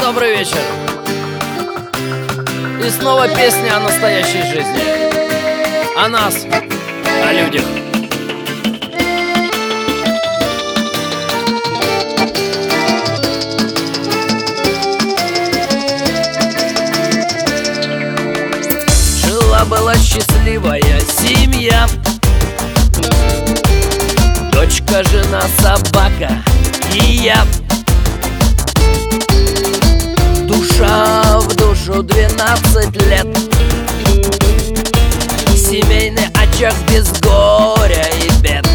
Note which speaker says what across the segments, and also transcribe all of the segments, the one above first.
Speaker 1: Добрый вечер. И снова песня о настоящей жизни. О нас, о людях. Жила-была счастливая семья. Дочка, жена, собака и я. Душа в душу, 12 лет. Семейный очаг без горя и бед.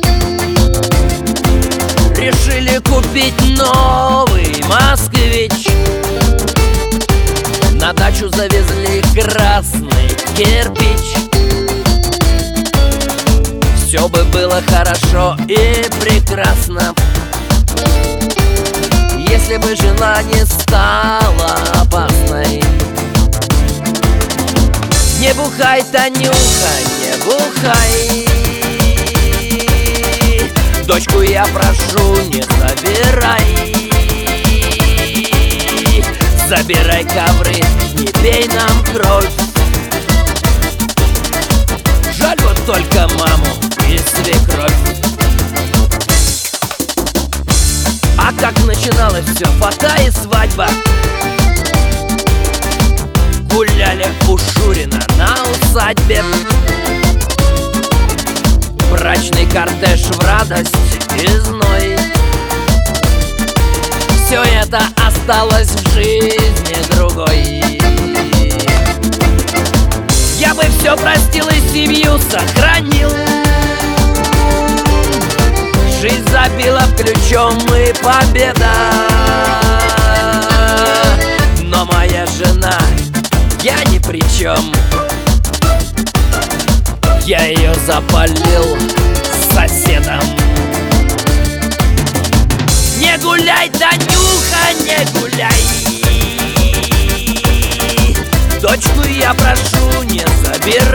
Speaker 1: Решили купить новый москвич. На дачу завезли красный кирпич. Все бы было хорошо и прекрасно, если бы жена не стала опасной. Не бухай, Танюха, не бухай. Дочку я прошу, не забирай. Забирай ковры, не пей нам кровь. Жаль вот только маму и свекровь. А как начиналось все, фата и свадьба. Гуляли у Шурина на усадьбе. Брачный кортеж в радость и зной. Все это осталось в жизни другой. Я бы все простил и семью сохранил. Жизнь забила ключом и победа. Но моя жена, я ни при чем. Я ее запалил соседом. Не гуляй, Танюха, не гуляй. Дочку я прошу, не забирай.